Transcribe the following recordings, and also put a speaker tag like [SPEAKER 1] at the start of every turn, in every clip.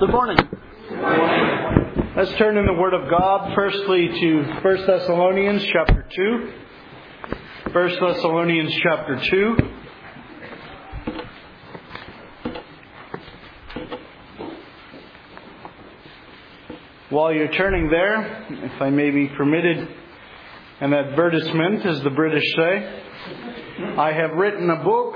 [SPEAKER 1] Good morning. Let's turn in the Word of God firstly to 1 Thessalonians chapter 2. 1 Thessalonians chapter 2. While you're turning there, if I may be permitted an advertisement, as the British say, I have written a book.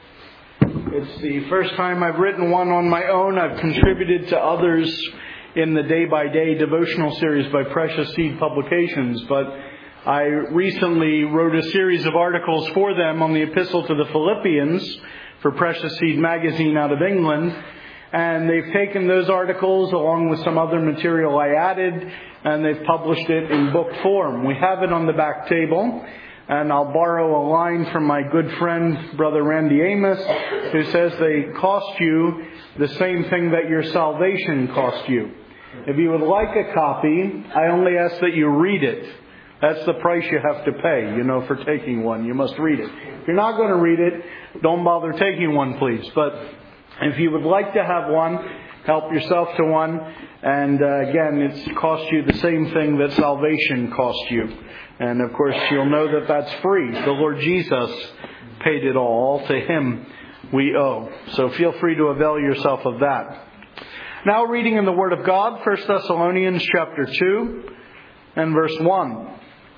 [SPEAKER 1] It's the first time I've written one on my own. I've contributed to others in the day-by-day devotional series by Precious Seed Publications, but I recently wrote a series of articles for them on the Epistle to the Philippians for Precious Seed magazine out of England, and they've taken those articles along with some other material I added, and they've published it in book form. We have it on the back table. And I'll borrow a line from my good friend, Brother Randy Amos, who says they cost you the same thing that your salvation cost you. If you would like a copy, I only ask that you read it. That's the price you have to pay, for taking one. You must read it. If you're not going to read it, don't bother taking one, please. But if you would like to have one, help yourself to one. And again, it's cost you the same thing that salvation cost you. And of course, you'll know that that's free. The Lord Jesus paid it all. To Him we owe. So feel free to avail yourself of that. Now reading in the Word of God, 1 Thessalonians chapter 2 and verse 1.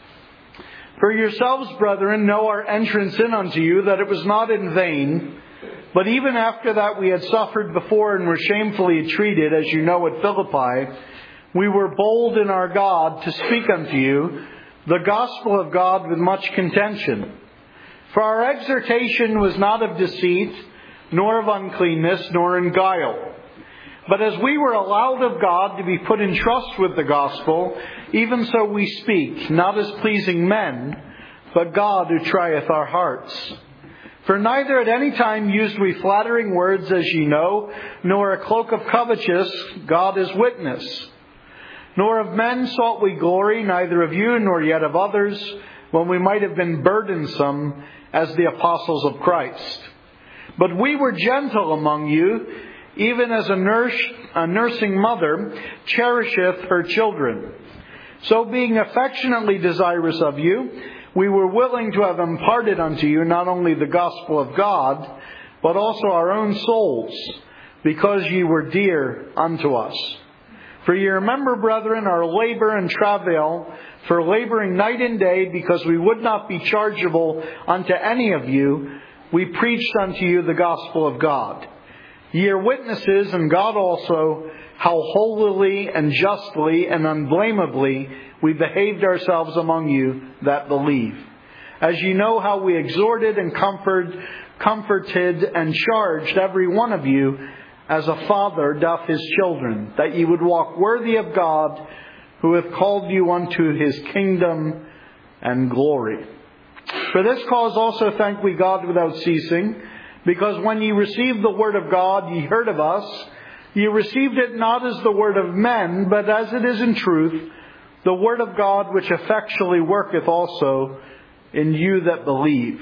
[SPEAKER 1] For yourselves, brethren, know our entrance in unto you, that it was not in vain. But even after that we had suffered before and were shamefully treated, as you know at Philippi, we were bold in our God to speak unto you the gospel of God with much contention. For our exhortation was not of deceit, nor of uncleanness, nor in guile. But as we were allowed of God to be put in trust with the gospel, even so we speak, not as pleasing men, but God who trieth our hearts. For neither at any time used we flattering words, as ye know, nor a cloak of covetousness, God is witness. Nor of men sought we glory, neither of you, nor yet of others, when we might have been burdensome as the apostles of Christ. But we were gentle among you, even as a nursing mother cherisheth her children. So being affectionately desirous of you, we were willing to have imparted unto you not only the gospel of God, but also our own souls, because ye were dear unto us. For ye remember, brethren, our labor and travail, for laboring night and day, because we would not be chargeable unto any of you, we preached unto you the gospel of God. Ye are witnesses, and God also, how holily and justly and unblameably we behaved ourselves among you that believe. As ye know how we exhorted and comforted and charged every one of you, as a father doth his children, that ye would walk worthy of God, who hath called you unto His kingdom and glory. For this cause also thank we God without ceasing, because when ye received the word of God, ye heard of us, ye received it not as the word of men, but as it is in truth, the word of God, which effectually worketh also in you that believe.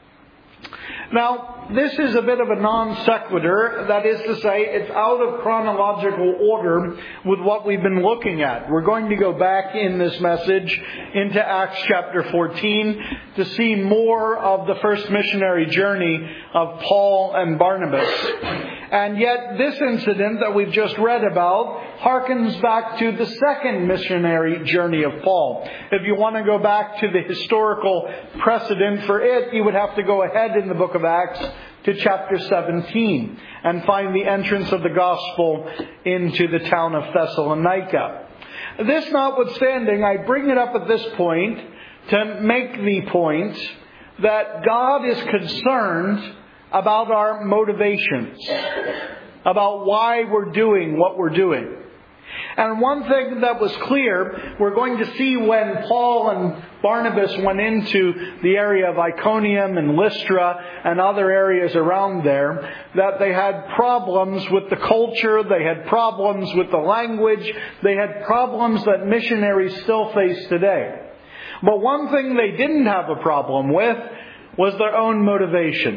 [SPEAKER 1] Now, this is a bit of a non sequitur. That is to say, it's out of chronological order with what we've been looking at. We're going to go back in this message into Acts chapter 14 to see more of the first missionary journey of Paul and Barnabas. And yet this incident that we've just read about harkens back to the second missionary journey of Paul. If you want to go back to the historical precedent for it, you would have to go ahead in the book of Acts to chapter 17 and find the entrance of the gospel into the town of Thessalonica. This notwithstanding, I bring it up at this point to make the point that God is concerned about our motivations, about why we're doing what we're doing. And one thing that was clear, we're going to see when Paul and Barnabas went into the area of Iconium and Lystra and other areas around there, that they had problems with the culture, they had problems with the language, they had problems that missionaries still face today. But one thing they didn't have a problem with was their own motivation.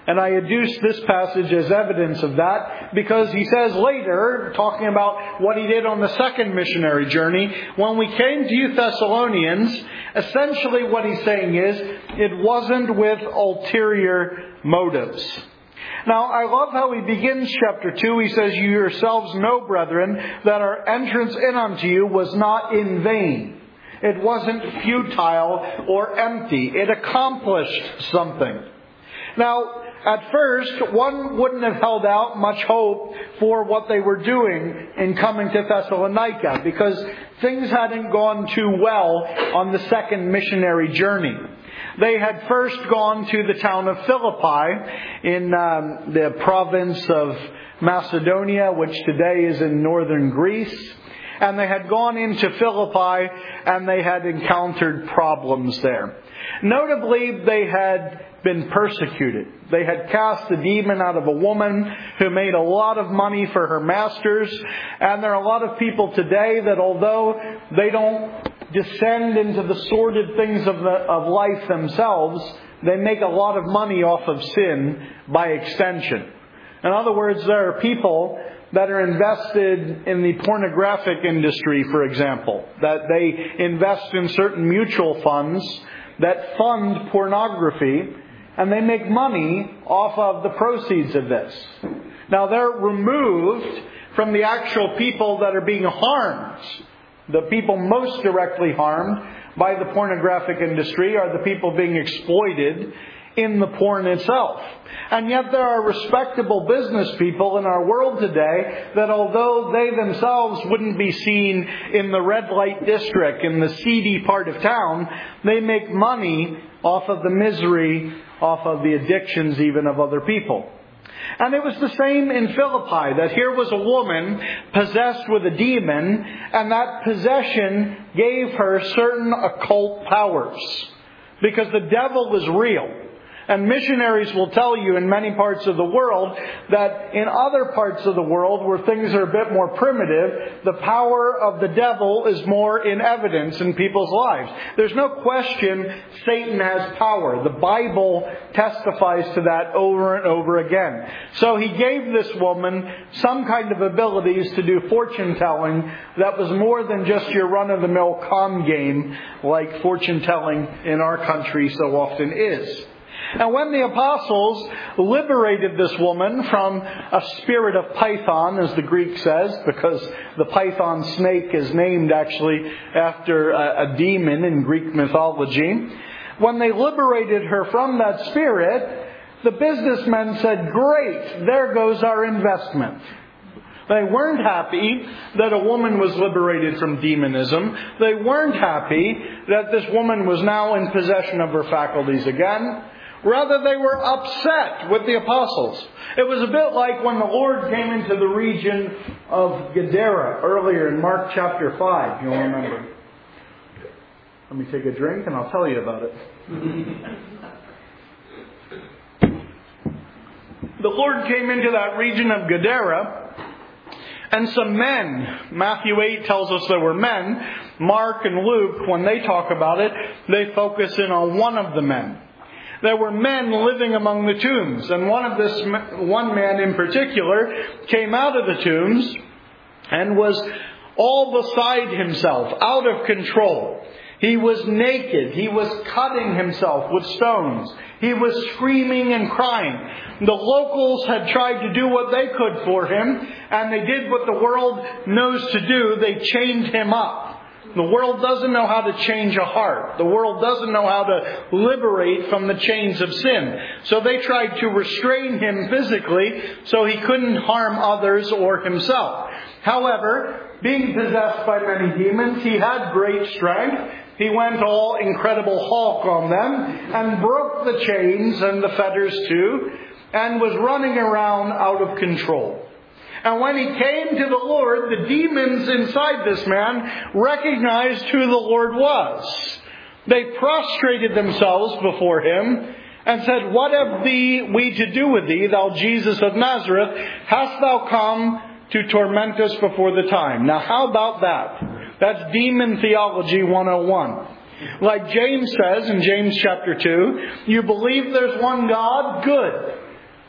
[SPEAKER 1] And I adduce this passage as evidence of that because he says later, talking about what he did on the second missionary journey, when we came to you Thessalonians, essentially what he's saying is, it wasn't with ulterior motives. Now, I love how he begins chapter 2. He says, you yourselves know, brethren, that our entrance in unto you was not in vain. It wasn't futile or empty. It accomplished something. Now, at first, one wouldn't have held out much hope for what they were doing in coming to Thessalonica because things hadn't gone too well on the second missionary journey. They had first gone to the town of Philippi in the province of Macedonia, which today is in northern Greece. And they had gone into Philippi and they had encountered problems there. Notably, they had been persecuted. They had cast a demon out of a woman who made a lot of money for her masters. And there are a lot of people today that although they don't descend into the sordid things of life themselves, they make a lot of money off of sin by extension. In other words, there are people that are invested in the pornographic industry, for example, that they invest in certain mutual funds that fund pornography, and they make money off of the proceeds of this. Now, they're removed from the actual people that are being harmed. The people most directly harmed by the pornographic industry are the people being exploited in the porn itself. And yet there are respectable business people in our world today that although they themselves wouldn't be seen in the red light district, in the seedy part of town, they make money off of the misery, off of the addictions even of other people. And it was the same in Philippi, that here was a woman possessed with a demon, and that possession gave her certain occult powers. Because the devil is real. And missionaries will tell you in many parts of the world that in other parts of the world where things are a bit more primitive, the power of the devil is more in evidence in people's lives. There's no question Satan has power. The Bible testifies to that over and over again. So he gave this woman some kind of abilities to do fortune telling that was more than just your run-of-the-mill con game like fortune telling in our country so often is. And when the apostles liberated this woman from a spirit of Python, as the Greek says, because the python snake is named actually after a demon in Greek mythology, when they liberated her from that spirit, the businessmen said, "Great, there goes our investment." They weren't happy that a woman was liberated from demonism. They weren't happy that this woman was now in possession of her faculties again. Rather, they were upset with the apostles. It was a bit like when the Lord came into the region of Gadara earlier in Mark chapter 5. You'll remember. Let me take a drink and I'll tell you about it. The Lord came into that region of Gadara, and some men, Matthew 8 tells us there were men. Mark and Luke, when they talk about it, they focus in on one of the men. There were men living among the tombs. And one man in particular came out of the tombs and was all beside himself, out of control. He was naked. He was cutting himself with stones. He was screaming and crying. The locals had tried to do what they could for him, and they did what the world knows to do. They chained him up. The world doesn't know how to change a heart. The world doesn't know how to liberate from the chains of sin. So they tried to restrain him physically so he couldn't harm others or himself. However, being possessed by many demons, he had great strength. He went all Incredible Hulk on them and broke the chains and the fetters too, and was running around out of control. And when he came to the Lord, the demons inside this man recognized who the Lord was. They prostrated themselves before him and said, "What have we to do with thee, thou Jesus of Nazareth? Hast thou come to torment us before the time?" Now how about that? That's Demon Theology 101. Like James says in James chapter 2, you believe there's one God? Good.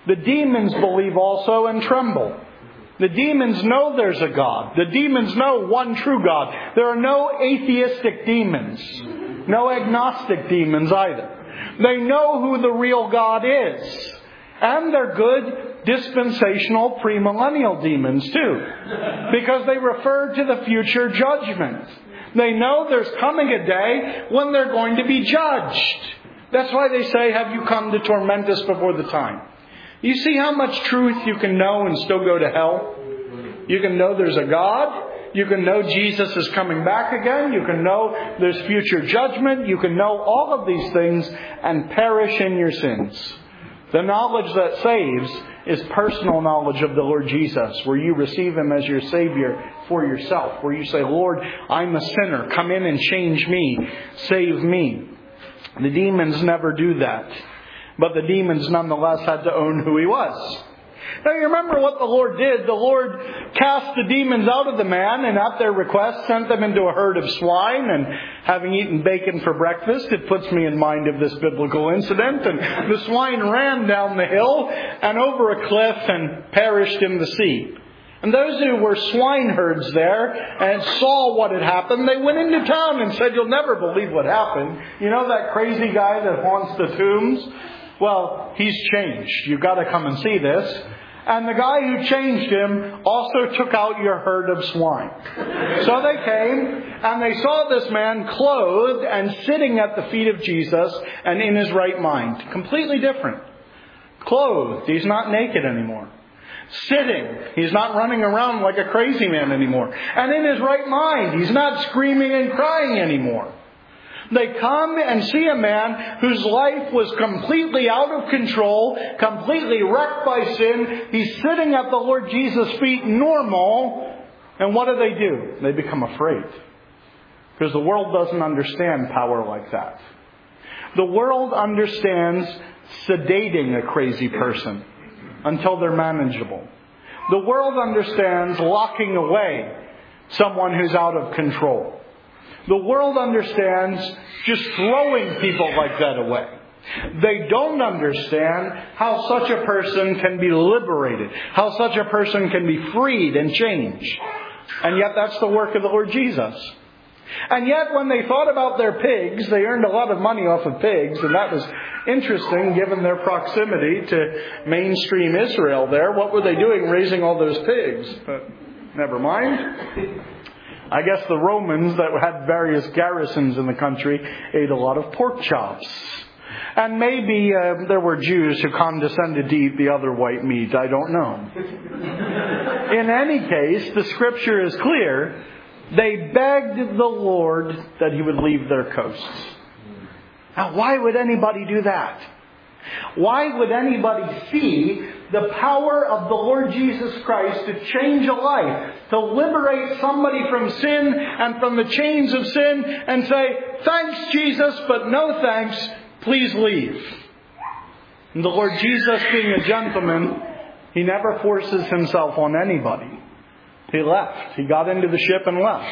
[SPEAKER 1] The demons believe also and tremble. The demons know there's a God. The demons know one true God. There are no atheistic demons. No agnostic demons either. They know who the real God is. And they're good dispensational premillennial demons too. Because they refer to the future judgment. They know there's coming a day when they're going to be judged. That's why they say, have you come to torment us before the time? You see how much truth you can know and still go to hell? You can know there's a God. You can know Jesus is coming back again. You can know there's future judgment. You can know all of these things and perish in your sins. The knowledge that saves is personal knowledge of the Lord Jesus, where you receive Him as your Savior for yourself, where you say, Lord, I'm a sinner. Come in and change me. Save me. The demons never do that. But the demons nonetheless had to own who He was. Now you remember what the Lord did. The Lord cast the demons out of the man and at their request sent them into a herd of swine. And having eaten bacon for breakfast, it puts me in mind of this biblical incident. And the swine ran down the hill and over a cliff and perished in the sea. And those who were swineherds there and saw what had happened, they went into town and said, you'll never believe what happened. You know that crazy guy that haunts the tombs? Well, he's changed. You've got to come and see this. And the guy who changed him also took out your herd of swine. So they came and they saw this man clothed and sitting at the feet of Jesus and in his right mind. Completely different. Clothed. He's not naked anymore. Sitting. He's not running around like a crazy man anymore. And in his right mind. He's not screaming and crying anymore. They come and see a man whose life was completely out of control, completely wrecked by sin. He's sitting at the Lord Jesus' feet normal. And what do? They become afraid. Because the world doesn't understand power like that. The world understands sedating a crazy person until they're manageable. The world understands locking away someone who's out of control. The world understands just throwing people like that away. They don't understand how such a person can be liberated, how such a person can be freed and changed. And yet that's the work of the Lord Jesus. And yet when they thought about their pigs, they earned a lot of money off of pigs, and that was interesting given their proximity to mainstream Israel there. What were they doing raising all those pigs? But never mind. I guess the Romans that had various garrisons in the country ate a lot of pork chops. And maybe there were Jews who condescended to eat the other white meat. I don't know. In any case, the Scripture is clear. They begged the Lord that He would leave their coasts. Now, why would anybody do that? Why would anybody see the power of the Lord Jesus Christ to change a life, to liberate somebody from sin and from the chains of sin and say, thanks Jesus, but no thanks, please leave. And the Lord Jesus, being a gentleman, He never forces Himself on anybody. He left. He got into the ship and left.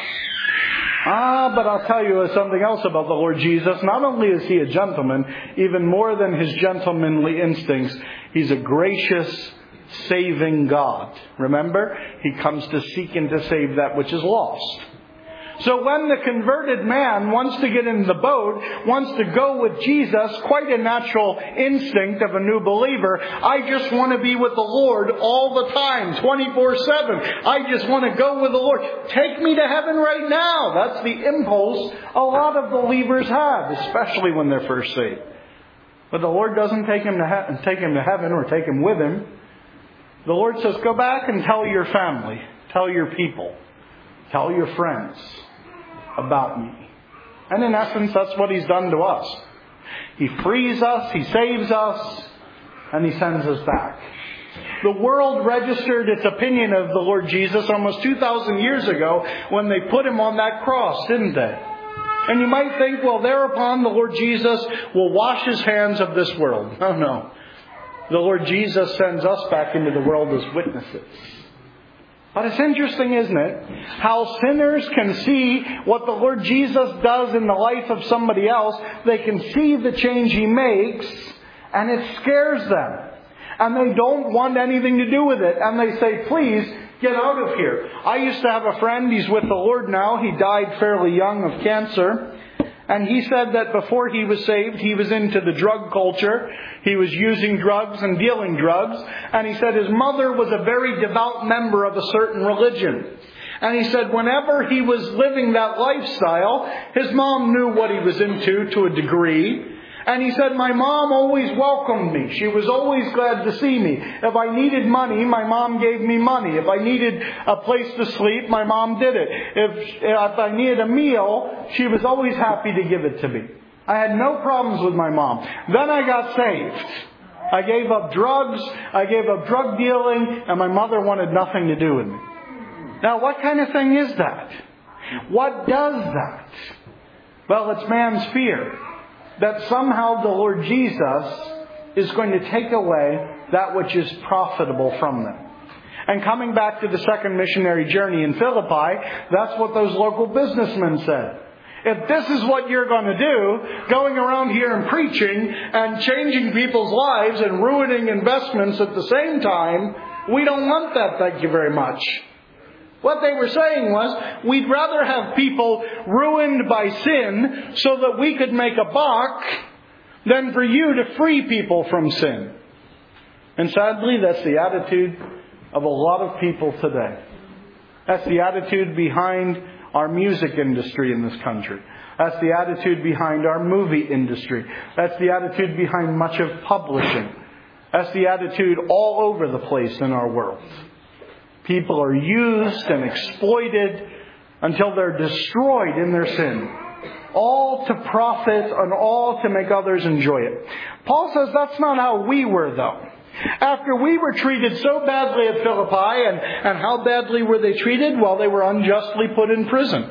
[SPEAKER 1] But I'll tell you something else about the Lord Jesus. Not only is He a gentleman, even more than His gentlemanly instincts, He's a gracious, saving God. Remember? He comes to seek and to save that which is lost. So when the converted man wants to get in the boat, wants to go with Jesus, quite a natural instinct of a new believer, I just want to be with the Lord all the time, 24/7. I just want to go with the Lord. Take me to heaven right now. That's the impulse a lot of believers have, especially when they're first saved. But the Lord doesn't take him to heaven or take him with Him. The Lord says, go back and tell your family, tell your people, tell your friends about me. And in essence, that's what He's done to us. He frees us, He saves us, and He sends us back. The world registered its opinion of the Lord Jesus almost 2,000 years ago when they put Him on that cross, didn't they? And you might think, well, thereupon the Lord Jesus will wash His hands of this world. No. The Lord Jesus sends us back into the world as witnesses. But it's interesting, isn't it? How sinners can see what the Lord Jesus does in the life of somebody else. They can see the change He makes, and it scares them. And they don't want anything to do with it. And they say, please, get out of here. I used to have a friend, he's with the Lord now. He died fairly young of cancer. And he said that before he was saved, he was into the drug culture. He was using drugs and dealing drugs. And he said his mother was a very devout member of a certain religion. And he said whenever he was living that lifestyle, his mom knew what he was into to a degree. And he said, my mom always welcomed me. She was always glad to see me. If I needed money, my mom gave me money. If I needed a place to sleep, my mom did it. If I needed a meal, she was always happy to give it to me. I had no problems with my mom. Then I got saved. I gave up drugs. I gave up drug dealing. And my mother wanted nothing to do with me. Now, what kind of thing is that? What does that? Well, it's man's fear that somehow the Lord Jesus is going to take away that which is profitable from them. And coming back to the second missionary journey in Philippi, that's what those local businessmen said. If this is what you're going to do, going around here and preaching and changing people's lives and ruining investments at the same time, we don't want that, thank you very much. What they were saying was, we'd rather have people ruined by sin so that we could make a buck than for you to free people from sin. And sadly, that's the attitude of a lot of people today. That's the attitude behind our music industry in this country. That's the attitude behind our movie industry. That's the attitude behind much of publishing. That's the attitude all over the place in our world. People are used and exploited until they're destroyed in their sin. All to profit and all to make others enjoy it. Paul says that's not how we were, though. After we were treated so badly at Philippi, and how badly were they treated? Well, they were unjustly put in prison.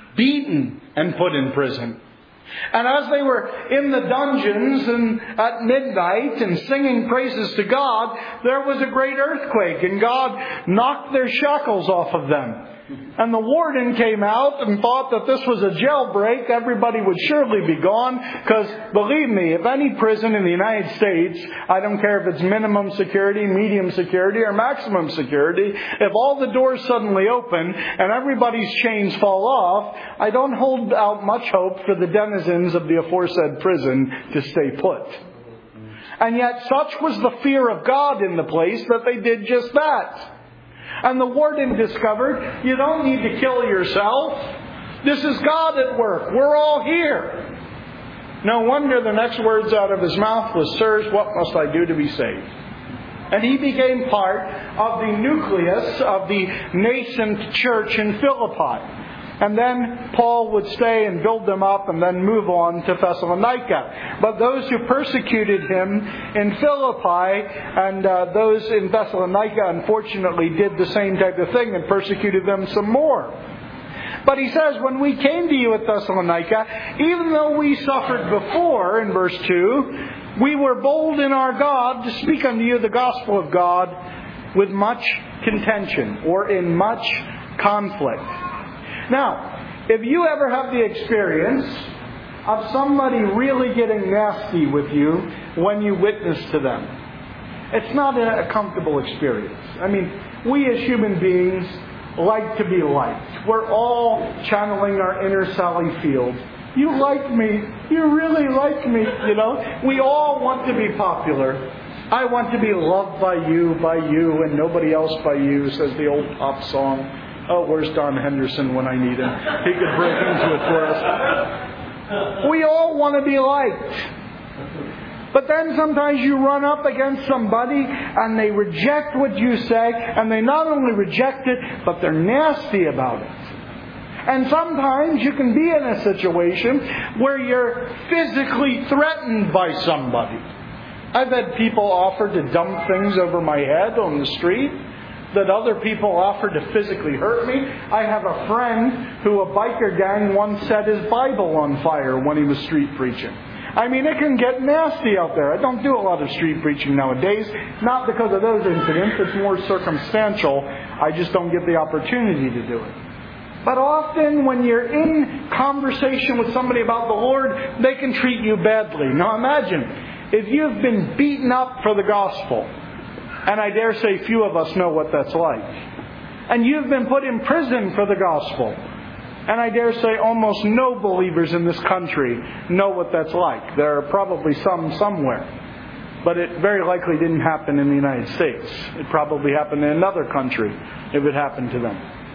[SPEAKER 1] Beaten and put in prison. And as they were in the dungeons and at midnight and singing praises to God, there was a great earthquake and God knocked their shackles off of them. And the warden came out and thought that this was a jailbreak. Everybody would surely be gone. Because believe me, if any prison in the United States, I don't care if it's minimum security, medium security, or maximum security, if all the doors suddenly open and everybody's chains fall off, I don't hold out much hope for the denizens of the aforesaid prison to stay put. And yet such was the fear of God in the place that they did just that. And the warden discovered, you don't need to kill yourself. This is God at work. We're all here. No wonder the next words out of his mouth was, sirs, what must I do to be saved? And he became part of the nucleus of the nascent church in Philippi. And then Paul would stay and build them up and then move on to Thessalonica. But those who persecuted him in Philippi and those in Thessalonica unfortunately did the same type of thing and persecuted them some more. But he says, when we came to you at Thessalonica, even though we suffered before, in verse 2, we were bold in our God to speak unto you the gospel of God with much contention or in much conflict. Now, if you ever have the experience of somebody really getting nasty with you when you witness to them, it's not a comfortable experience. I mean, we as human beings like to be liked. We're all channeling our inner Sally Field. You like me. You really like me, you know. We all want to be popular. I want to be loved by you, and nobody else by you, says the old pop song. Oh, where's Don Henderson when I need him? He could break into it for us. We all want to be liked. But then sometimes you run up against somebody and they reject what you say, and they not only reject it, but they're nasty about it. And sometimes you can be in a situation where you're physically threatened by somebody. I've had people offer to dump things over my head on the street, that other people offered to physically hurt me. I have a friend who a biker gang once set his Bible on fire when he was street preaching. I mean, it can get nasty out there. I don't do a lot of street preaching nowadays, not because of those incidents. It's more circumstantial. I just don't get the opportunity to do it. But often when you're in conversation with somebody about the Lord, they can treat you badly. Now imagine, if you've been beaten up for the gospel, And I dare say few of us know what that's like. And you've been put in prison for the gospel. And I dare say almost no believers in this country know what that's like. There are probably some somewhere. But it very likely didn't happen in the United States. It probably happened in another country if it happened to them.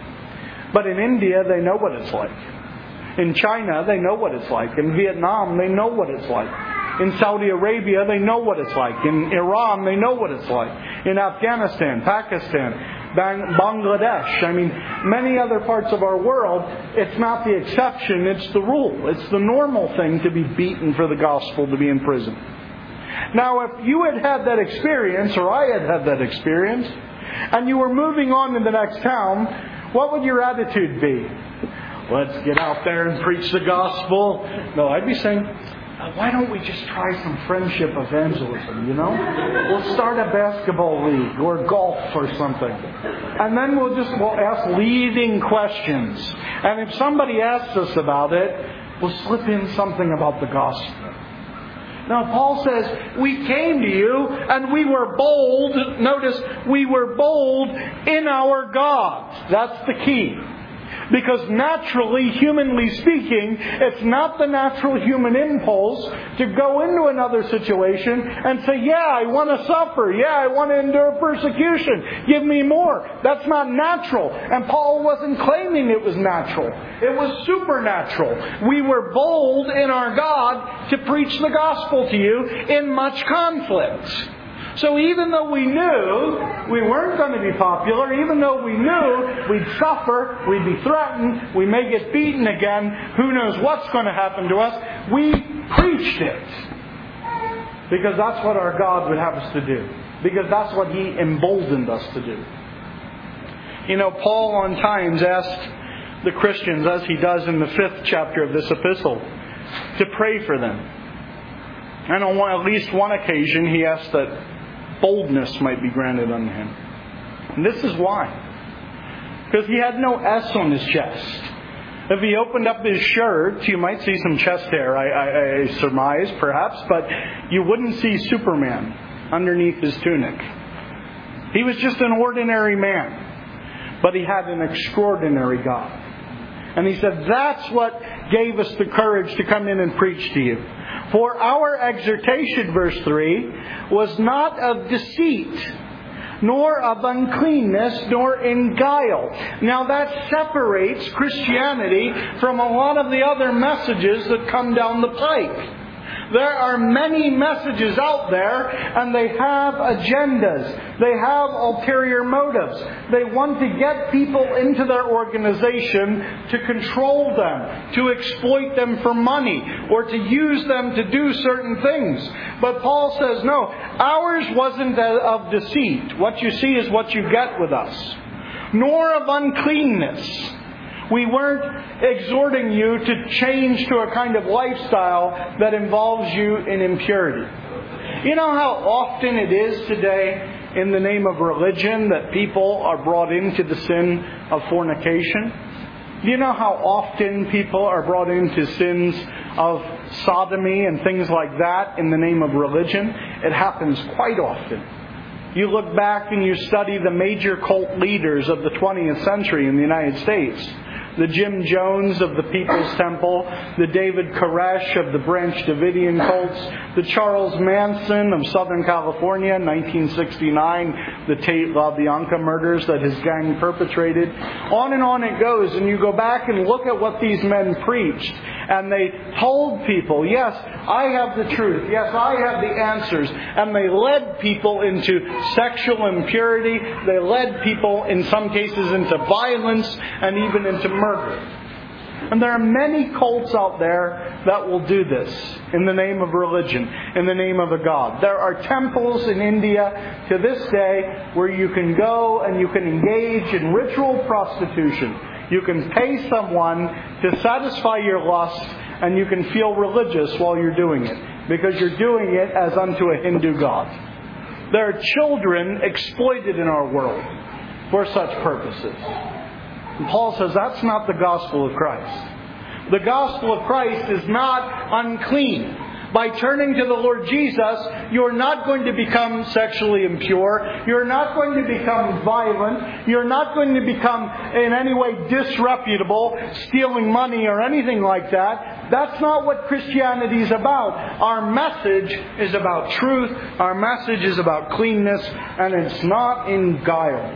[SPEAKER 1] But in India, they know what it's like. In China, they know what it's like. In Vietnam, they know what it's like. In Saudi Arabia, they know what it's like. In Iran, they know what it's like. In Afghanistan, Pakistan, Bangladesh, many other parts of our world, it's not the exception, it's the rule. It's the normal thing to be beaten for the gospel, to be in prison. Now, if you had had that experience, or I had had that experience, and you were moving on to the next town, what would your attitude be? Let's get out there and preach the gospel. No, I'd be saying, why don't we just try some friendship evangelism, We'll start a basketball league or golf or something. And then we'll ask leading questions. And if somebody asks us about it, we'll slip in something about the gospel. Now, Paul says, we came to you and we were bold. Notice, we were bold in our God. That's the key. Because naturally, humanly speaking, it's not the natural human impulse to go into another situation and say, yeah, I want to suffer. Yeah, I want to endure persecution. Give me more. That's not natural. And Paul wasn't claiming it was natural. It was supernatural. We were bold in our God to preach the gospel to you in much conflict. So even though we knew we weren't going to be popular, even though we knew we'd suffer, we'd be threatened, we may get beaten again, who knows what's going to happen to us, we preached it. Because that's what our God would have us to do. Because that's what He emboldened us to do. Paul on times asked the Christians, as he does in the 5th chapter of this epistle, to pray for them. And on at least one occasion he asked that boldness might be granted unto him. And this is why. Because he had no S on his chest. If he opened up his shirt, you might see some chest hair, I surmise, perhaps, but you wouldn't see Superman underneath his tunic. He was just an ordinary man. But he had an extraordinary God. And he said, that's what gave us the courage to come in and preach to you. For our exhortation, verse 3, was not of deceit, nor of uncleanness, nor in guile. Now that separates Christianity from a lot of the other messages that come down the pike. There are many messages out there, and they have agendas. They have ulterior motives. They want to get people into their organization to control them, to exploit them for money, or to use them to do certain things. But Paul says, no, ours wasn't of deceit. What you see is what you get with us. Nor of uncleanness. We weren't exhorting you to change to a kind of lifestyle that involves you in impurity. You know how often it is today in the name of religion that people are brought into the sin of fornication? Do you know how often people are brought into sins of sodomy and things like that in the name of religion? It happens quite often. You look back and you study the major cult leaders of the 20th century in the United States. The Jim Jones of the People's Temple, the David Koresh of the Branch Davidian cults, the Charles Manson of Southern California, 1969, the Tate LaBianca murders that his gang perpetrated. On it goes, and you go back and look at what these men preached. And they told people, yes, I have the truth. Yes, I have the answers. And they led people into sexual impurity. They led people, in some cases, into violence and even into murder. And there are many cults out there that will do this in the name of religion, in the name of a god. There are temples in India to this day where you can go and you can engage in ritual prostitution. You can pay someone to satisfy your lust, and you can feel religious while you're doing it, because you're doing it as unto a Hindu god. There are children exploited in our world for such purposes. And Paul says that's not the gospel of Christ. The gospel of Christ is not unclean. By turning to the Lord Jesus, you're not going to become sexually impure. You're not going to become violent. You're not going to become in any way disreputable, stealing money or anything like that. That's not what Christianity is about. Our message is about truth. Our message is about cleanness, and it's not in guile.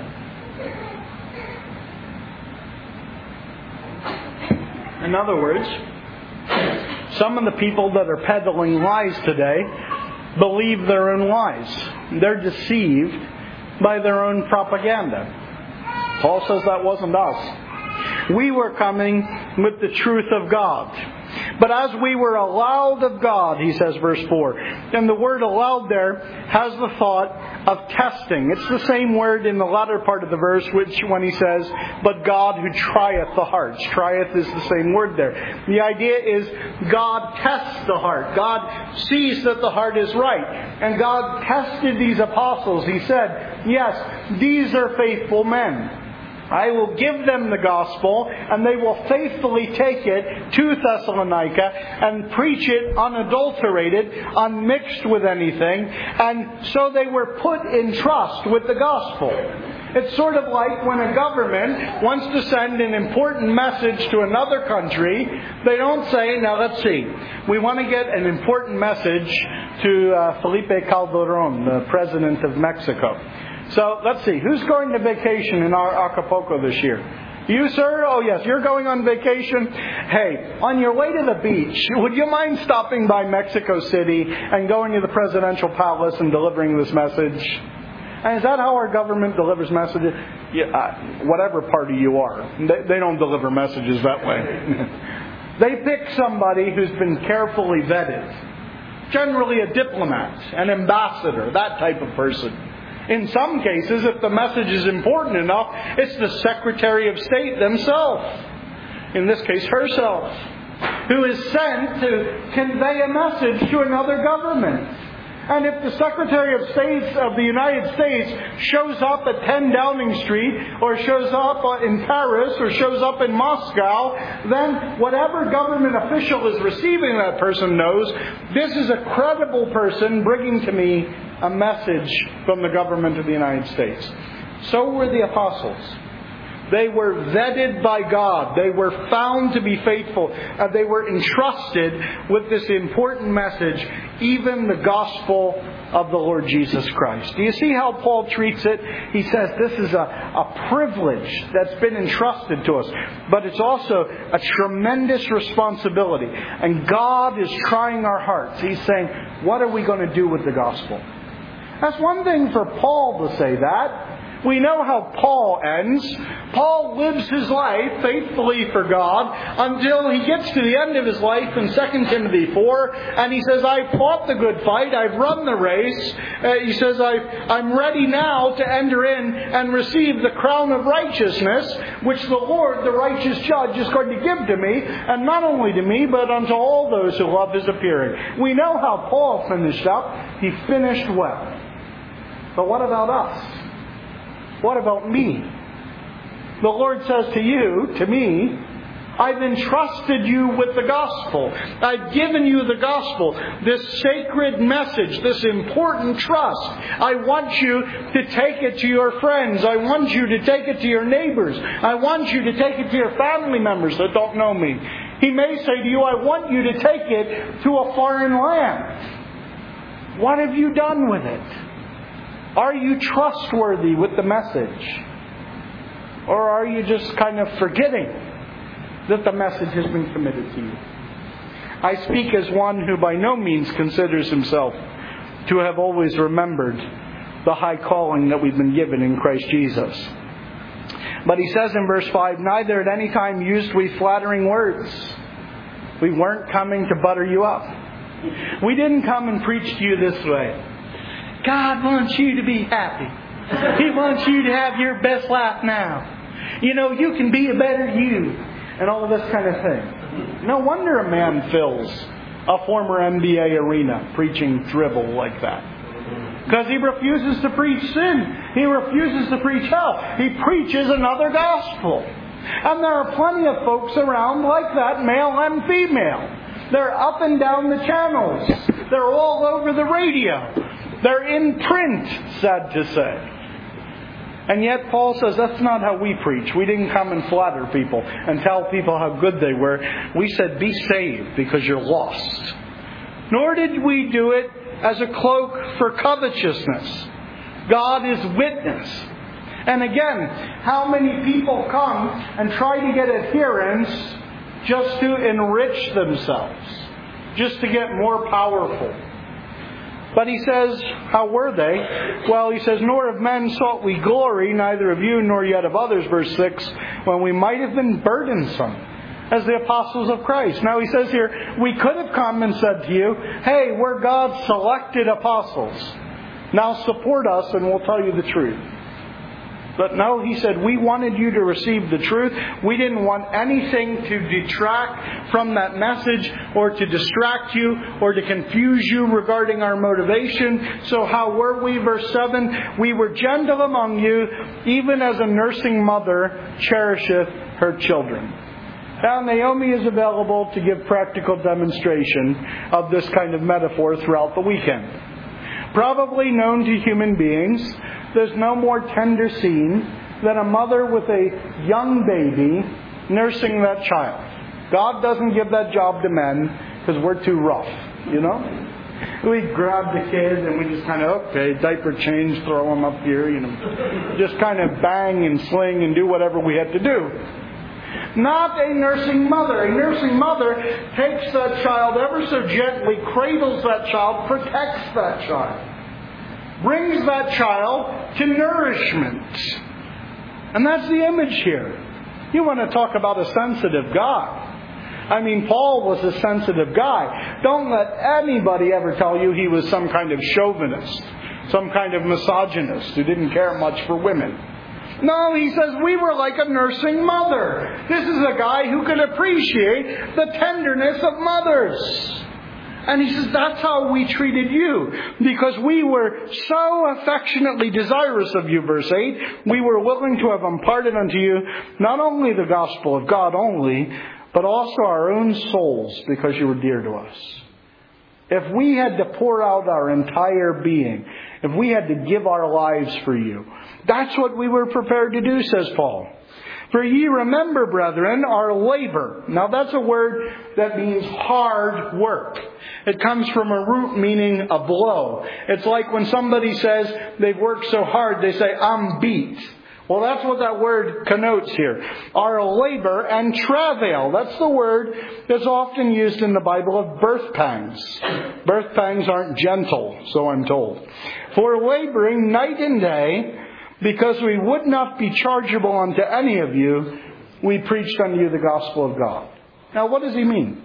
[SPEAKER 1] In other words, some of the people that are peddling lies today believe their own lies. They're deceived by their own propaganda. Paul says that wasn't us. We were coming with the truth of God. But as we were allowed of God, he says, verse 4. And the word allowed there has the thought of testing. It's the same word in the latter part of the verse, which when he says, but God who trieth the hearts. Trieth is the same word there. The idea is God tests the heart. God sees that the heart is right. And God tested these apostles. He said, yes, these are faithful men. I will give them the gospel, and they will faithfully take it to Thessalonica and preach it unadulterated, unmixed with anything. And so they were put in trust with the gospel. It's sort of like when a government wants to send an important message to another country, they don't say, now let's see, we want to get an important message to Felipe Calderon, the president of Mexico. So, let's see. Who's going to vacation in our Acapulco this year? You, sir? Oh, yes. You're going on vacation? Hey, on your way to the beach, would you mind stopping by Mexico City and going to the presidential palace and delivering this message? And is that how our government delivers messages? Yeah, whatever party you are. They don't deliver messages that way. They pick somebody who's been carefully vetted. Generally a diplomat, an ambassador, that type of person. In some cases, if the message is important enough, it's the Secretary of State themselves. In this case, herself. Who is sent to convey a message to another government. And if the Secretary of State of the United States shows up at 10 Downing Street, or shows up in Paris, or shows up in Moscow, then whatever government official is receiving that person knows, this is a credible person bringing to me a message from the government of the United States. So were the apostles. They were vetted by God. They were found to be faithful. They were entrusted with this important message, even the gospel of the Lord Jesus Christ. Do you see how Paul treats it? He says this is a privilege that's been entrusted to us. But it's also a tremendous responsibility. And God is trying our hearts. He's saying, what are we going to do with the gospel? That's one thing for Paul to say that. We know how Paul ends. Paul lives his life faithfully for God until he gets to the end of his life in 2 Timothy 4. And he says, I've fought the good fight. I've run the race. He says, I'm ready now to enter in and receive the crown of righteousness, which the Lord, the righteous judge, is going to give to me. And not only to me, but unto all those who love his appearing. We know how Paul finished up. He finished well. But what about us? What about me? The Lord says to you, to me, I've entrusted you with the gospel. I've given you the gospel, this sacred message, this important trust. I want you to take it to your friends. I want you to take it to your neighbors. I want you to take it to your family members that don't know me. He may say to you, I want you to take it to a foreign land. What have you done with it? Are you trustworthy with the message? Or are you just kind of forgetting that the message has been committed to you? I speak as one who by no means considers himself to have always remembered the high calling that we've been given in Christ Jesus. But he says in verse 5, neither at any time used we flattering words. We weren't coming to butter you up. We didn't come and preach to you this way. God wants you to be happy. He wants you to have your best life now. You know, you can be a better you. And all of this kind of thing. No wonder a man fills a former NBA arena preaching drivel like that. Because he refuses to preach sin. He refuses to preach hell. He preaches another gospel. And there are plenty of folks around like that, male and female. They're up and down the channels. They're all over the radio. They're in print, sad to say. And yet Paul says that's not how we preach. We didn't come and flatter people and tell people how good they were. We said be saved because you're lost. Nor did we do it as a cloak for covetousness. God is witness. And again, how many people come and try to get adherents just to enrich themselves, just to get more powerful? But he says, how were they? Well, he says, nor of men sought we glory, neither of you nor yet of others, verse 6, when we might have been burdensome as the apostles of Christ. Now he says here, we could have come and said to you, hey, we're God's selected apostles. Now support us and we'll tell you the truth. But no, he said, we wanted you to receive the truth. We didn't want anything to detract from that message or to distract you or to confuse you regarding our motivation. So how were we? Verse 7, we were gentle among you, even as a nursing mother cherisheth her children. Now, Naomi is available to give practical demonstration of this kind of metaphor throughout the weekend. Probably known to human beings, there's no more tender scene than a mother with a young baby nursing that child. God doesn't give that job to men because we're too rough, you know? We grab the kid and we just kind of, okay, diaper change, throw him up here, you know. Just kind of bang and sling and do whatever we had to do. Not a nursing mother. A nursing mother takes that child ever so gently, cradles that child, protects that child, brings that child to nourishment. And that's the image here. You want to talk about a sensitive God. I mean, Paul was a sensitive guy. Don't let anybody ever tell you he was some kind of chauvinist, some kind of misogynist who didn't care much for women. No, he says we were like a nursing mother. This is a guy who could appreciate the tenderness of mothers. And he says that's how we treated you. Because we were so affectionately desirous of you, verse 8. We were willing to have imparted unto you not only the gospel of God only, but also our own souls, because you were dear to us. If we had to pour out our entire being, if we had to give our lives for you, that's what we were prepared to do, says Paul. For ye remember, brethren, our labor. Now that's a word that means hard work. It comes from a root meaning a blow. It's like when somebody says they've worked so hard, they say, I'm beat. Well, that's what that word connotes here. Our labor and travail. That's the word that's often used in the Bible of birth pangs. Birth pangs aren't gentle, so I'm told. For laboring night and day, because we would not be chargeable unto any of you, we preached unto you the gospel of God. Now, what does he mean?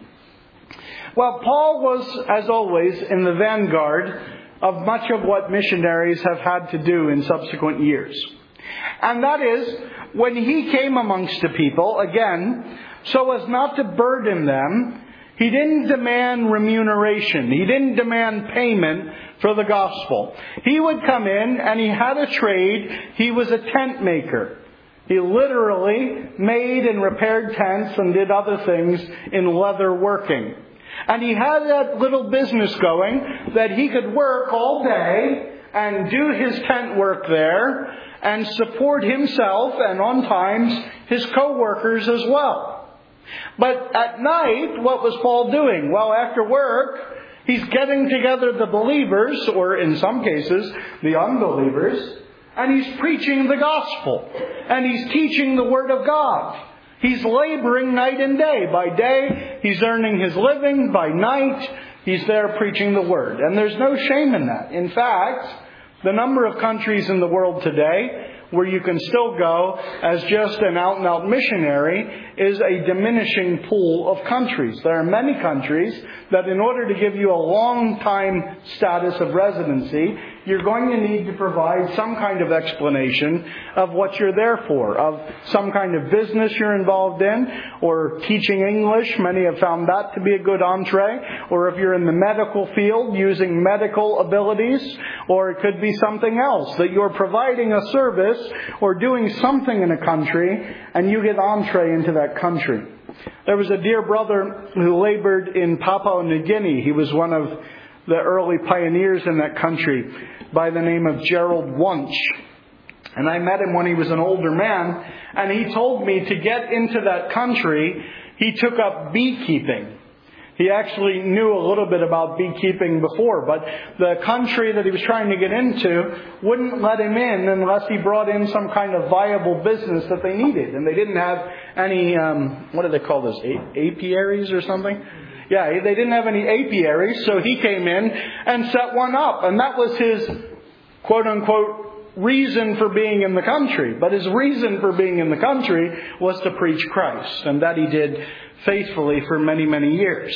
[SPEAKER 1] Well, Paul was, as always, in the vanguard of much of what missionaries have had to do in subsequent years. And that is, when he came amongst the people, again, so as not to burden them, he didn't demand remuneration. He didn't demand payment for the gospel. He would come in and he had a trade. He was a tent maker. He literally made and repaired tents and did other things in leather working. And he had that little business going that he could work all day and do his tent work there and support himself and on times his co-workers as well. But at night, what was Paul doing? Well, after work, he's getting together the believers, or in some cases, the unbelievers, and he's preaching the gospel. And he's teaching the Word of God. He's laboring night and day. By day, he's earning his living. By night, he's there preaching the Word. And there's no shame in that. In fact, the number of countries in the world today where you can still go as just an out-and-out missionary is a diminishing pool of countries. There are many countries that in order to give you a long-time status of residency, you're going to need to provide some kind of explanation of what you're there for, of some kind of business you're involved in, or teaching English. Many have found that to be a good entree. Or if you're in the medical field, using medical abilities, or it could be something else, that you're providing a service or doing something in a country and you get entree into that country. There was a dear brother who labored in Papua New Guinea. He was one of the early pioneers in that country by the name of Gerald Wunsch. And I met him when he was an older man, and he told me to get into that country, he took up beekeeping. He actually knew a little bit about beekeeping before, but the country that he was trying to get into wouldn't let him in unless he brought in some kind of viable business that they needed. And they didn't have any, what do they call those, apiaries or something? Yeah, they didn't have any apiaries, so he came in and set one up. And that was his, quote-unquote, reason for being in the country. But his reason for being in the country was to preach Christ. And that he did faithfully for many, many years.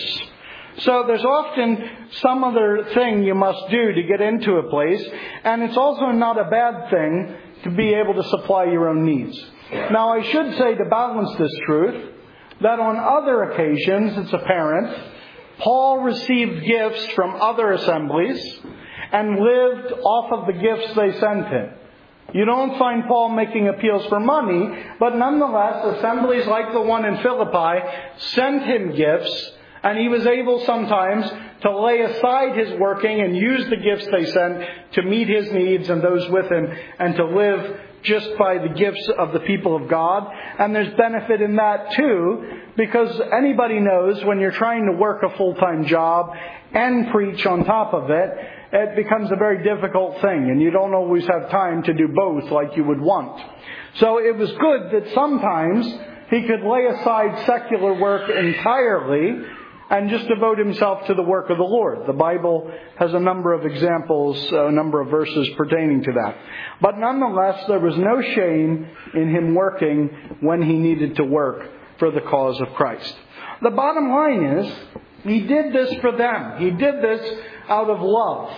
[SPEAKER 1] So there's often some other thing you must do to get into a place. And it's also not a bad thing to be able to supply your own needs. Now, I should say, to balance this truth, that on other occasions, it's apparent, Paul received gifts from other assemblies and lived off of the gifts they sent him. You don't find Paul making appeals for money, but nonetheless, assemblies like the one in Philippi sent him gifts, and he was able sometimes to lay aside his working and use the gifts they sent to meet his needs and those with him, and to live just by the gifts of the people of God. And there's benefit in that too, because anybody knows when you're trying to work a full-time job and preach on top of it, it becomes a very difficult thing, and you don't always have time to do both like you would want. So it was good that sometimes he could lay aside secular work entirely and just devote himself to the work of the Lord. The Bible has a number of examples, a number of verses pertaining to that. But nonetheless, there was no shame in him working when he needed to work for the cause of Christ. The bottom line is, he did this for them. He did this out of love.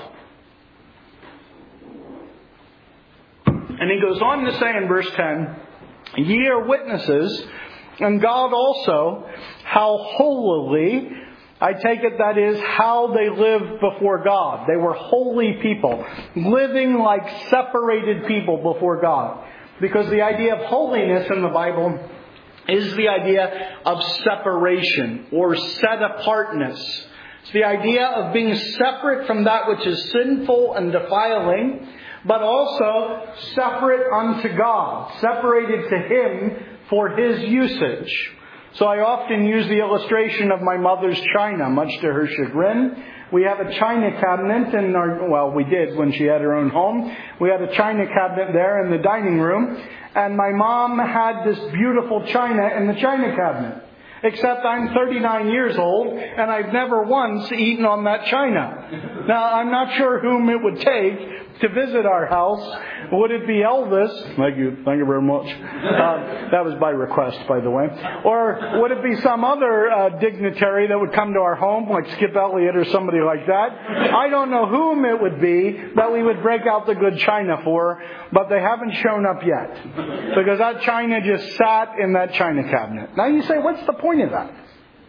[SPEAKER 1] And he goes on to say in verse 10, "Ye are witnesses, and God also, how holily," I take it that is how they lived before God. They were holy people, living like separated people before God. Because the idea of holiness in the Bible is the idea of separation or set apartness. It's the idea of being separate from that which is sinful and defiling, but also separate unto God, separated to Him for His usage. So I often use the illustration of my mother's china, much to her chagrin. We have a china cabinet in we did when she had her own home. We had a china cabinet there in the dining room, and my mom had this beautiful china in the china cabinet. Except I'm 39 years old, and I've never once eaten on that china. Now, I'm not sure whom it would take to visit our house. Would it be Elvis? Thank you very much. That was by request, by the way. Or would it be some other dignitary that would come to our home, like Skip Elliott or somebody like that? I don't know whom it would be that we would break out the good china for, but they haven't shown up yet. Because that china just sat in that china cabinet. Now you say, what's the point of that?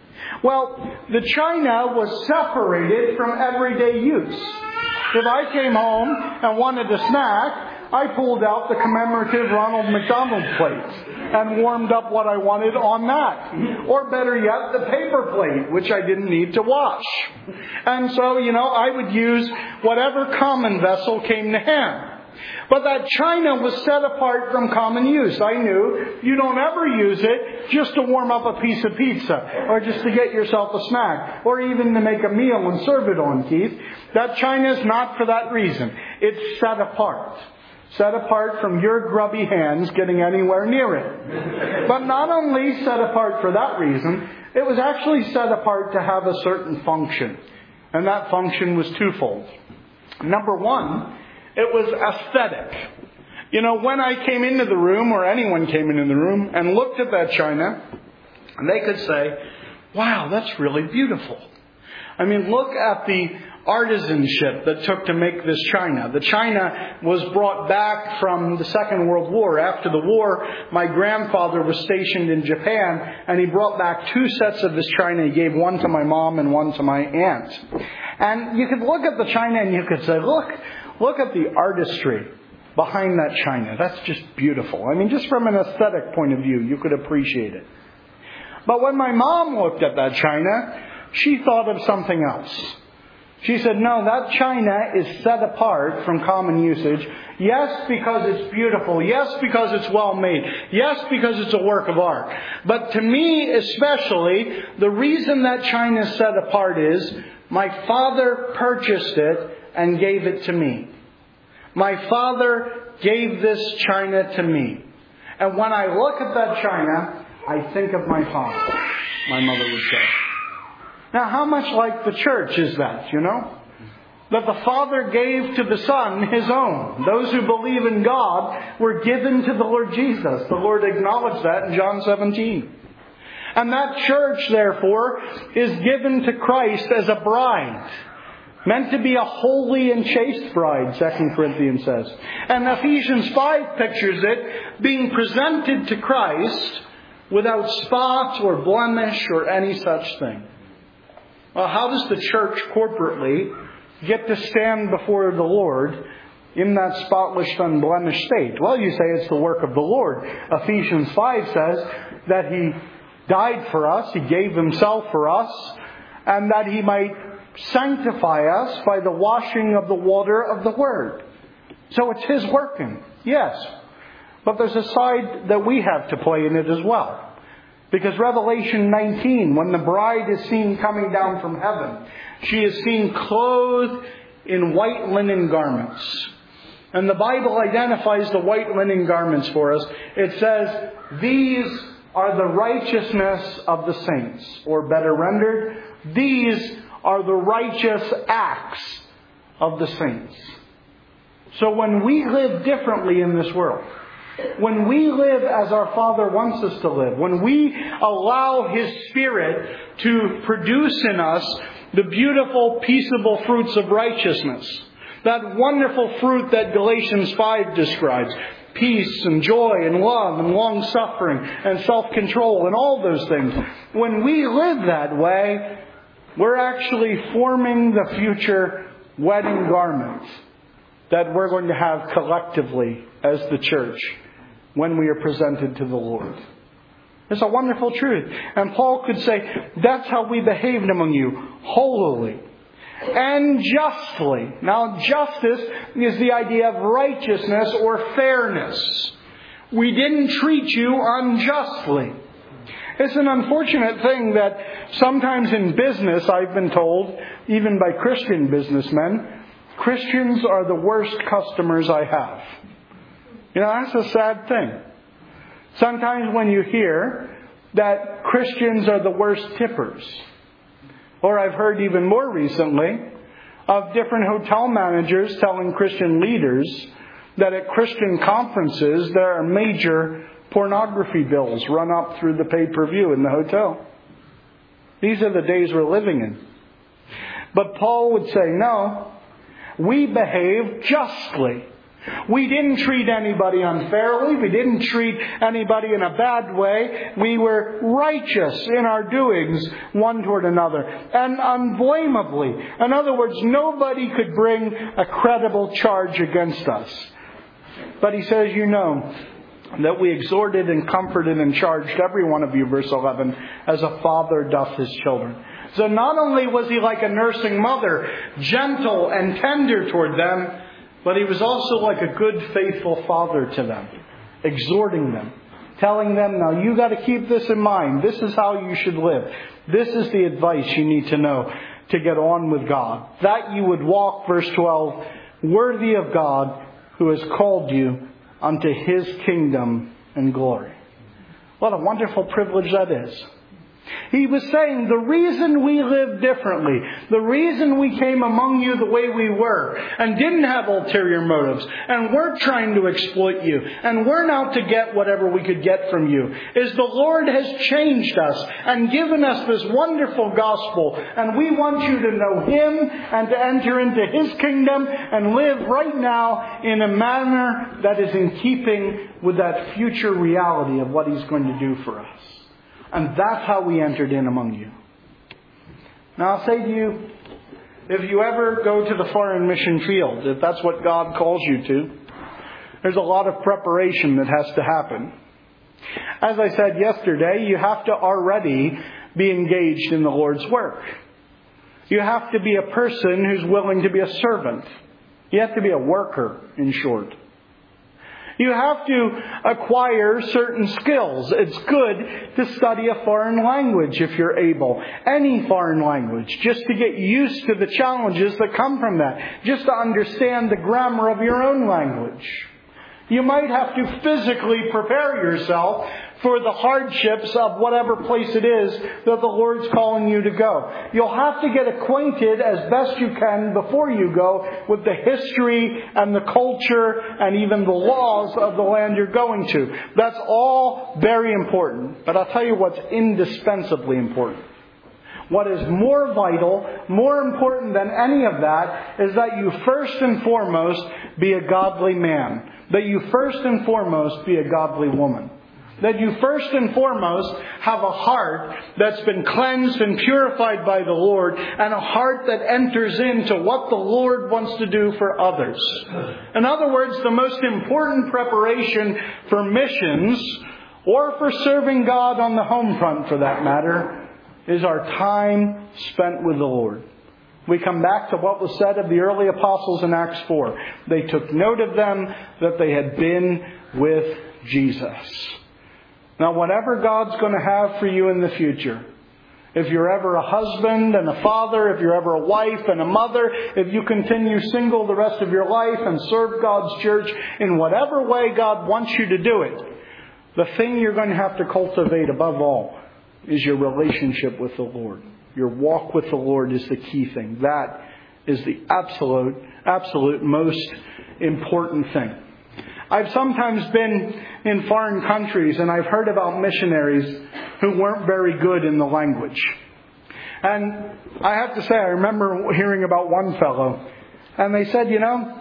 [SPEAKER 1] Well, the china was separated from everyday use. If I came home and wanted a snack, I pulled out the commemorative Ronald McDonald plate and warmed up what I wanted on that. Or better yet, the paper plate, which I didn't need to wash. And so, I would use whatever common vessel came to hand. But that china was set apart from common use. I knew you don't ever use it just to warm up a piece of pizza or just to get yourself a snack or even to make a meal and serve it on, Keith. That china is not for that reason. It's set apart. Set apart from your grubby hands getting anywhere near it. But not only set apart for that reason, it was actually set apart to have a certain function. And that function was twofold. Number one, it was aesthetic. When I came into the room, or anyone came into the room, and looked at that china, and they could say, wow, that's really beautiful. I mean, look at the artisanship that took to make this china. The china was brought back from the Second World War. After the war, my grandfather was stationed in Japan, and he brought back 2 sets of this china. He gave one to my mom and one to my aunt. And you could look at the china and you could say, Look at the artistry behind that china. That's just beautiful. I mean, just from an aesthetic point of view, you could appreciate it. But when my mom looked at that china, she thought of something else. She said, no, that china is set apart from common usage. Yes, because it's beautiful. Yes, because it's well made. Yes, because it's a work of art. But to me especially, the reason that china is set apart is my father purchased it and gave it to me. My father gave this china to me. And when I look at that china, I think of my father, my mother would say. Now, how much like the church is that, you know? That the Father gave to the Son His own. Those who believe in God were given to the Lord Jesus. The Lord acknowledged that in John 17. And that church, therefore, is given to Christ as a bride. Meant to be a holy and chaste bride, 2 Corinthians says. And Ephesians 5 pictures it being presented to Christ without spot or blemish or any such thing. Well, how does the church corporately get to stand before the Lord in that spotless, unblemished state? Well, you say it's the work of the Lord. Ephesians 5 says that He died for us, He gave Himself for us, and that He might sanctify us by the washing of the water of the Word. So it's His working, yes. But there's a side that we have to play in it as well. Because Revelation 19, when the bride is seen coming down from heaven, she is seen clothed in white linen garments. And the Bible identifies the white linen garments for us. It says, these are the righteousness of the saints. Or better rendered, these are the righteous acts of the saints. So when we live differently in this world, when we live as our Father wants us to live, when we allow His Spirit to produce in us the beautiful, peaceable fruits of righteousness, that wonderful fruit that Galatians 5 describes, peace and joy and love and long-suffering and self-control and all those things, when we live that way, we're actually forming the future wedding garments that we're going to have collectively as the church when we are presented to the Lord. It's a wonderful truth. And Paul could say, that's how we behaved among you, holily and justly. Now, justice is the idea of righteousness or fairness. We didn't treat you unjustly. It's an unfortunate thing that sometimes in business, I've been told, even by Christian businessmen, Christians are the worst customers I have. You know, that's a sad thing. Sometimes when you hear that Christians are the worst tippers, or I've heard even more recently of different hotel managers telling Christian leaders that at Christian conferences there are major pornography bills run up through the pay-per-view in the hotel. These are the days we're living in. But Paul would say, no, we behave justly. We didn't treat anybody unfairly. We didn't treat anybody in a bad way. We were righteous in our doings one toward another. And unblameably. In other words, nobody could bring a credible charge against us. But he says, you know, that we exhorted and comforted and charged every one of you, verse 11, as a father doth his children. So not only was he like a nursing mother, gentle and tender toward them, but he was also like a good, faithful father to them, exhorting them, telling them, now you got to keep this in mind. This is how you should live. This is the advice you need to know to get on with God. That you would walk, verse 12, worthy of God who has called you unto His kingdom and glory. What a wonderful privilege that is. He was saying the reason we live differently, the reason we came among you the way we were and didn't have ulterior motives and weren't trying to exploit you and weren't out to get whatever we could get from you, is the Lord has changed us and given us this wonderful gospel, and we want you to know Him and to enter into His kingdom and live right now in a manner that is in keeping with that future reality of what He's going to do for us. And that's how we entered in among you. Now I'll say to you, if you ever go to the foreign mission field, if that's what God calls you to, there's a lot of preparation that has to happen. As I said yesterday, you have to already be engaged in the Lord's work. You have to be a person who's willing to be a servant. You have to be a worker, in short. You have to acquire certain skills. It's good to study a foreign language if you're able. Any foreign language. Just to get used to the challenges that come from that. Just to understand the grammar of your own language. You might have to physically prepare yourself for the hardships of whatever place it is that the Lord's calling you to go. You'll have to get acquainted as best you can before you go with the history and the culture and even the laws of the land you're going to. That's all very important. But I'll tell you what's indispensably important. What is more vital, more important than any of that, is that you first and foremost be a godly man. That you first and foremost be a godly woman. That you first and foremost have a heart that's been cleansed and purified by the Lord, and a heart that enters into what the Lord wants to do for others. In other words, the most important preparation for missions, or for serving God on the home front for that matter, is our time spent with the Lord. We come back to what was said of the early apostles in Acts 4. They took note of them that they had been with Jesus. Now, whatever God's going to have for you in the future, if you're ever a husband and a father, if you're ever a wife and a mother, if you continue single the rest of your life and serve God's church in whatever way God wants you to do it, the thing you're going to have to cultivate above all is your relationship with the Lord. Your walk with the Lord is the key thing. That is the absolute most important thing. I've sometimes been in foreign countries and I've heard about missionaries who weren't very good in the language. And I have to say, I remember hearing about one fellow, and they said,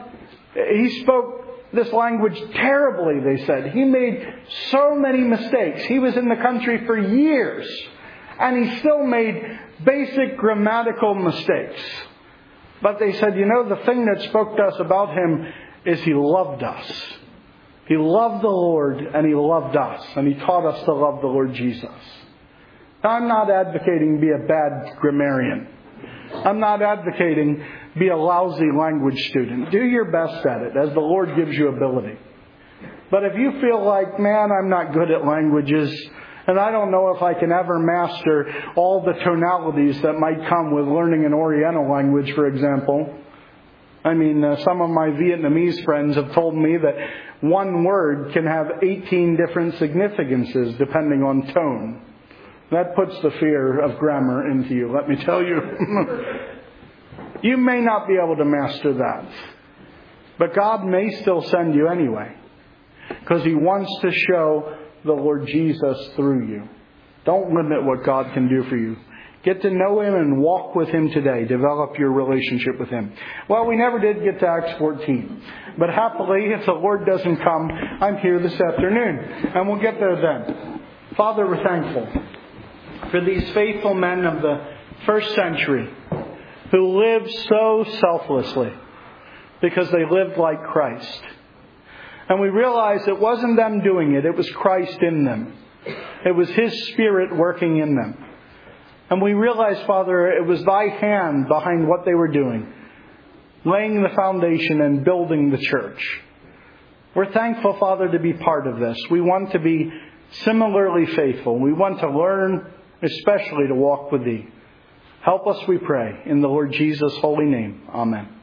[SPEAKER 1] he spoke this language terribly, they said. He made so many mistakes. He was in the country for years, and he still made basic grammatical mistakes. But they said, the thing that spoke to us about him is he loved us. He loved the Lord, and he loved us, and he taught us to love the Lord Jesus. Now, I'm not advocating be a bad grammarian. I'm not advocating be a lousy language student. Do your best at it as the Lord gives you ability. But if you feel like, man, I'm not good at languages, and I don't know if I can ever master all the tonalities that might come with learning an Oriental language, for example. Some of my Vietnamese friends have told me that one word can have 18 different significances depending on tone. That puts the fear of grammar into you, let me tell you. You may not be able to master that. But God may still send you anyway. Because He wants to show the Lord Jesus through you. Don't limit what God can do for you. Get to know Him and walk with Him today. Develop your relationship with Him. Well, we never did get to Acts 14. But happily, if the Lord doesn't come, I'm here this afternoon. And we'll get there then. Father, we're thankful for these faithful men of the first century who lived so selflessly because they lived like Christ. And we realize it wasn't them doing it. It was Christ in them. It was His Spirit working in them. And we realize, Father, it was Thy hand behind what they were doing, laying the foundation and building the church. We're thankful, Father, to be part of this. We want to be similarly faithful. We want to learn, especially to walk with Thee. Help us, we pray, in the Lord Jesus' holy name. Amen.